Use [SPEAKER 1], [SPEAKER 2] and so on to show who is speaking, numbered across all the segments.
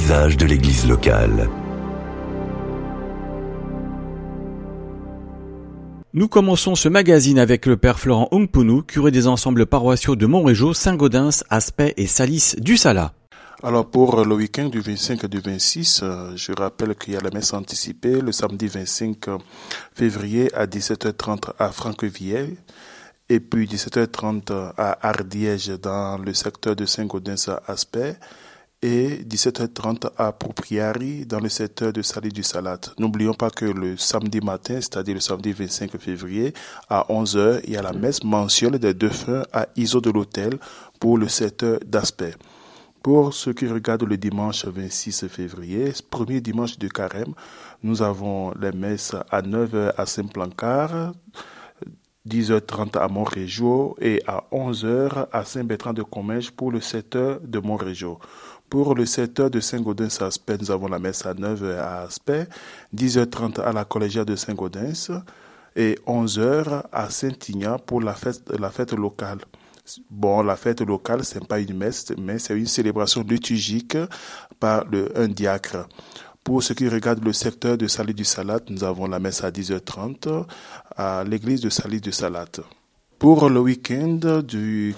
[SPEAKER 1] visage de l'église locale.
[SPEAKER 2] Nous commençons ce magazine avec le père Florent Ongpounou, curé des ensembles paroissiaux de Montrégeau, Saint-Gaudens, Aspet et Salis du Sala.
[SPEAKER 3] Alors pour le week-end du 25 et du 26, je rappelle qu'il y a la messe anticipée le samedi 25 février à 17h30 à Franqueville et puis 17h30 à Ardiège dans le secteur de Saint-Gaudens à Aspet et 17h30 à Propriari dans le secteur de Salis du Salat. N'oublions pas que le samedi matin, c'est-à-dire le samedi 25 février à 11h, il y a la messe mensuelle des défunts à Iso de l'Hôtel pour le secteur d'Aspet. Pour ceux qui regardent le dimanche 26 février, premier dimanche de carême, nous avons les messes à 9h à Saint-Plancard, 10h30 à Montrégeau et à 11h à Saint-Bertrand-de-Comminges pour le secteur de Montrégeau. Pour le secteur de Saint-Gaudens à Aspet, nous avons la messe à 9h à Aspet, 10h30 à la collégiale de Saint-Gaudens et 11h à Saint-Ignan pour la fête locale. Bon, la fête locale, c'est pas une messe, mais c'est une célébration liturgique par un diacre. Pour ceux qui regardent le secteur de Salis du Salat, nous avons la messe à 10h30 à l'église de Salis du Salat. Pour le week-end du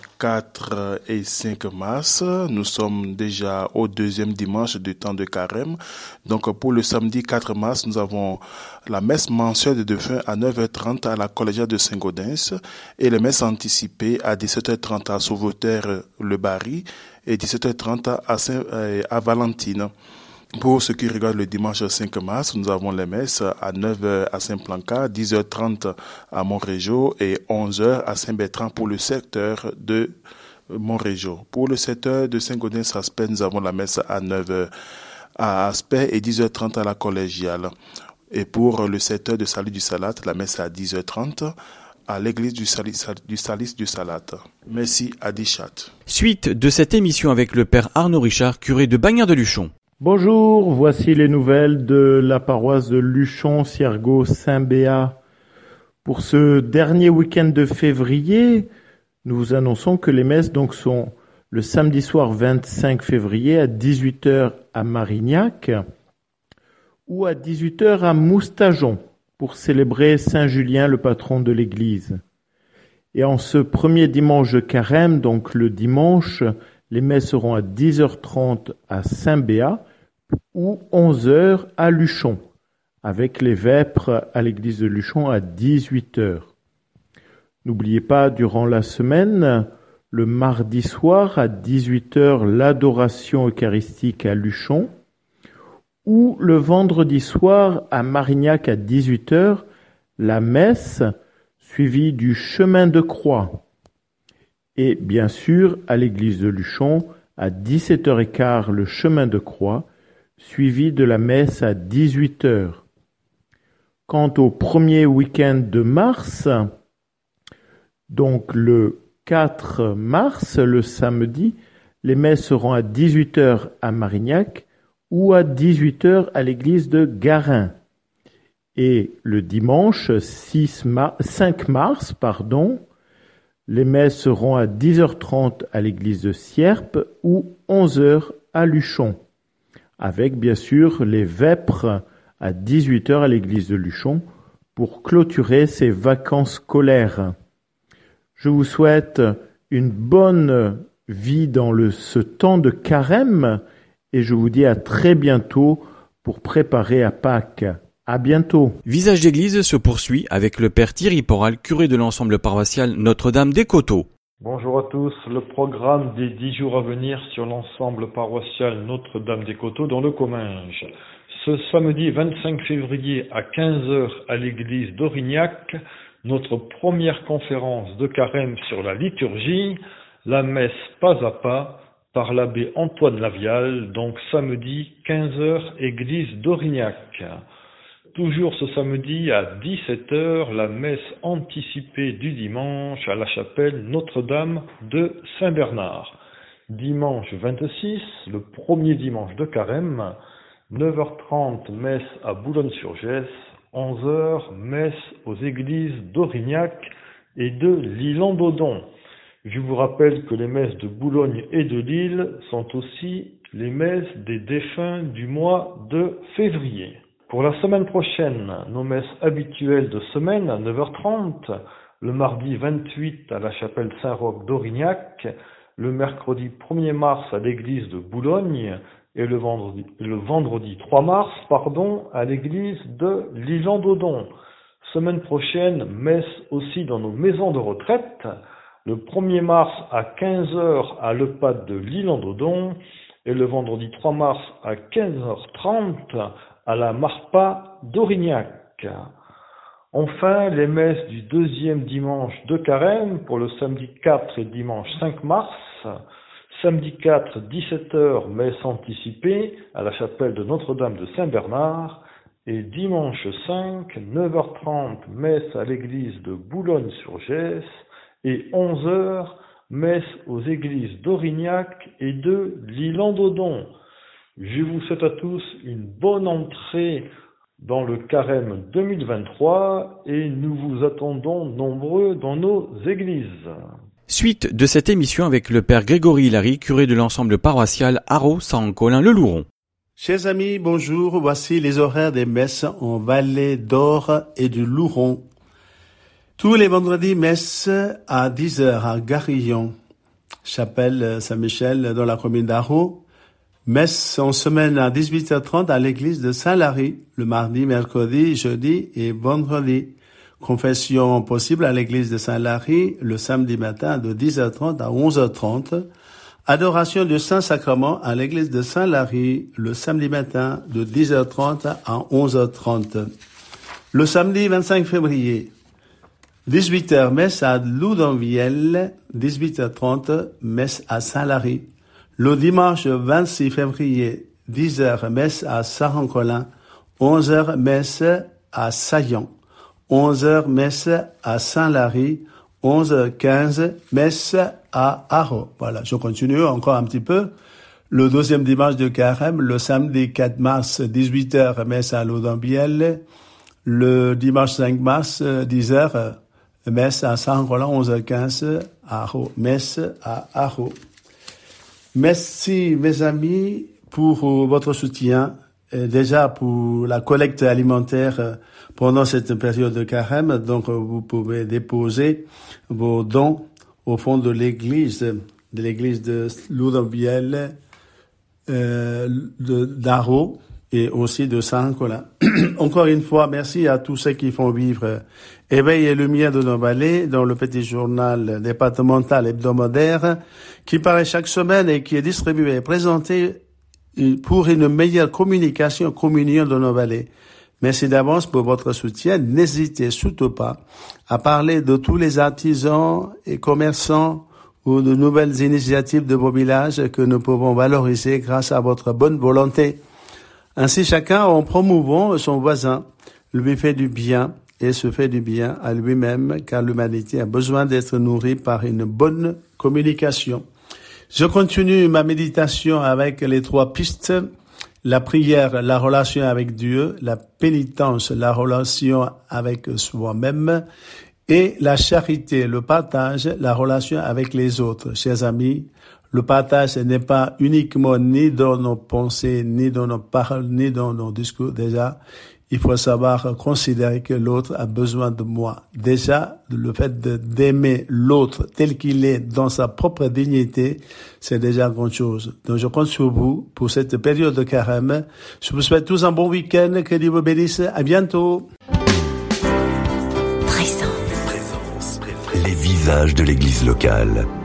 [SPEAKER 3] 4 et 5 mars, nous sommes déjà au deuxième dimanche du temps de carême. Donc pour le samedi 4 mars, nous avons la messe mensuelle de défunts à 9h30 à la collégiale de Saint-Gaudens et les messes anticipées à 17h30 à Sauveterre-le-Barry et 17h30 à Valentine. Pour ceux qui regardent le dimanche 5 mars, nous avons les messes à 9h à Saint-Plancard, 10h30 à Montrégeau et 11h à Saint-Bertrand pour le secteur de Montrégeau. Pour le secteur de Saint-Gaudens-Aspet, nous avons la messe à 9h à Aspet et 10h30 à la collégiale. Et pour le secteur de Salis du Salat, la messe à 10h30 à l'église du Salis du Salat. Merci Adichat.
[SPEAKER 2] Suite de cette émission avec le père Arnaud Richard, curé de Bagnères-de-Luchon.
[SPEAKER 4] Bonjour, voici les nouvelles de la paroisse de Luchon, Ciergeau, Saint-Béat. Pour ce dernier week-end de février, nous vous annonçons que les messes sont le samedi soir 25 février à 18h à Marignac ou à 18h à Moustajon pour célébrer Saint Julien, le patron de l'église. Et en ce premier dimanche de carême, donc le dimanche, les messes seront à 10h30 à Saint-Béat ou 11h à Luchon, avec les vêpres à l'église de Luchon à 18h. N'oubliez pas, durant la semaine, le mardi soir à 18h, l'adoration eucharistique à Luchon, ou le vendredi soir à Marignac à 18h, la messe suivie du chemin de croix. Et bien sûr, à l'église de Luchon, à 17h15, le chemin de croix, suivi de la messe à 18h. Quant au premier week-end de mars, donc le 4 mars, le samedi, les messes seront à 18h à Marignac ou à 18h à l'église de Garin. Et le dimanche 5 mars, les messes seront à 10h30 à l'église de Sierpes ou 11h à Luchon, avec bien sûr les vêpres à 18h à l'église de Luchon pour clôturer ces vacances scolaires. Je vous souhaite une bonne vie dans ce temps de carême et je vous dis à très bientôt pour préparer à Pâques. À bientôt.
[SPEAKER 2] Visage d'église se poursuit avec le père Thierry Porral, curé de l'ensemble paroissial Notre-Dame des Coteaux.
[SPEAKER 5] Bonjour à tous, le programme des 10 jours à venir sur l'ensemble paroissial Notre-Dame des Coteaux dans le Comminges. Ce samedi 25 février à 15h à l'église d'Aurignac, notre première conférence de carême sur la liturgie, la messe pas à pas par l'abbé Antoine Lavial, donc samedi 15h église d'Aurignac. Toujours ce samedi à 17h, la messe anticipée du dimanche à la chapelle Notre-Dame de Saint-Bernard. Dimanche 26, le premier dimanche de carême, 9h30 messe à Boulogne-sur-Gesse, 11h messe aux églises d'Aurignac et de L'Île-en-Dodon. Je vous rappelle que les messes de Boulogne et de Lille sont aussi les messes des défunts du mois de février. Pour la semaine prochaine, nos messes habituelles de semaine à 9h30, le mardi 28 à la chapelle Saint-Roch d'Aurignac, le mercredi 1er mars à l'église de Boulogne et le vendredi 3 mars, à l'église de L'Isle-en-Dodon. Semaine prochaine, messe aussi dans nos maisons de retraite, le 1er mars à 15h à l'EHPAD de L'Isle-en-Dodon et le vendredi 3 mars à 15h30 à la Marpa d'Aurignac. Enfin, les messes du deuxième dimanche de Carême pour le samedi 4 et dimanche 5 mars. Samedi 4, 17h, messe anticipée à la chapelle de Notre-Dame de Saint-Bernard. Et dimanche 5, 9h30, messe à l'église de Boulogne-sur-Gesse. Et 11h, messe aux églises d'Aurignac et de L'Isle-en-Dodon. Je vous souhaite à tous une bonne entrée dans le Carême 2023 et nous vous attendons nombreux dans nos églises.
[SPEAKER 2] Suite de cette émission avec le père Grégory Hilary, curé de l'ensemble paroissial Haro-Saint-Colin-le-Louron.
[SPEAKER 6] Chers amis, bonjour. Voici les horaires des messes en Vallée d'Or et du Louron. Tous les vendredis, messe à 10h à Garillon, chapelle Saint-Michel dans la commune d'Haro. Messe en semaine à 18h30 à l'église de Saint-Lary, le mardi, mercredi, jeudi et vendredi. Confession possible à l'église de Saint-Lary le samedi matin de 10h30 à 11h30. Adoration du Saint-Sacrement à l'église de Saint-Lary le samedi matin de 10h30 à 11h30. Le samedi 25 février, 18h, messe à Loudonvielle, 18h30, messe à Saint-Lary. Le dimanche 26 février, 10h, messe à Saint-Colin, 11h, messe à Saillant, 11h, messe à Saint-Lary, 11h15, messe à Haro. Voilà, je continue encore un petit peu. Le deuxième dimanche de Carême, le samedi 4 mars, 18h, messe à Loudonvielle. Le dimanche 5 mars, 10h, messe à Saint-Roland, 11h15, Haro, messe à Haro. Merci, mes amis, pour votre soutien. Déjà pour la collecte alimentaire pendant cette période de Carême. Donc, vous pouvez déposer vos dons au fond de l'église de Loudonvielle, d'Haro et aussi de Saint-Colin. Encore une fois, merci à tous ceux qui font vivre Éveil et Lumière de nos vallées dans le petit journal départemental hebdomadaire qui paraît chaque semaine et qui est distribué et présenté pour une meilleure communion de nos vallées. Merci d'avance pour votre soutien. N'hésitez surtout pas à parler de tous les artisans et commerçants ou de nouvelles initiatives de vos villages que nous pouvons valoriser grâce à votre bonne volonté. Ainsi, chacun, en promouvant son voisin, lui fait du bien et se fait du bien à lui-même, car l'humanité a besoin d'être nourrie par une bonne communication. Je continue ma méditation avec les 3 pistes. La prière, la relation avec Dieu, la pénitence, la relation avec soi-même, et la charité, le partage, la relation avec les autres. Chers amis, le partage n'est pas uniquement ni dans nos pensées, ni dans nos paroles, ni dans nos discours. Déjà, il faut savoir considérer que l'autre a besoin de moi. Déjà, le fait d'aimer l'autre tel qu'il est dans sa propre dignité, c'est déjà grande chose. Donc, je compte sur vous pour cette période de Carême. Je vous souhaite tous un bon week-end. Que Dieu vous bénisse. À bientôt.
[SPEAKER 1] Les visages de l'église locale.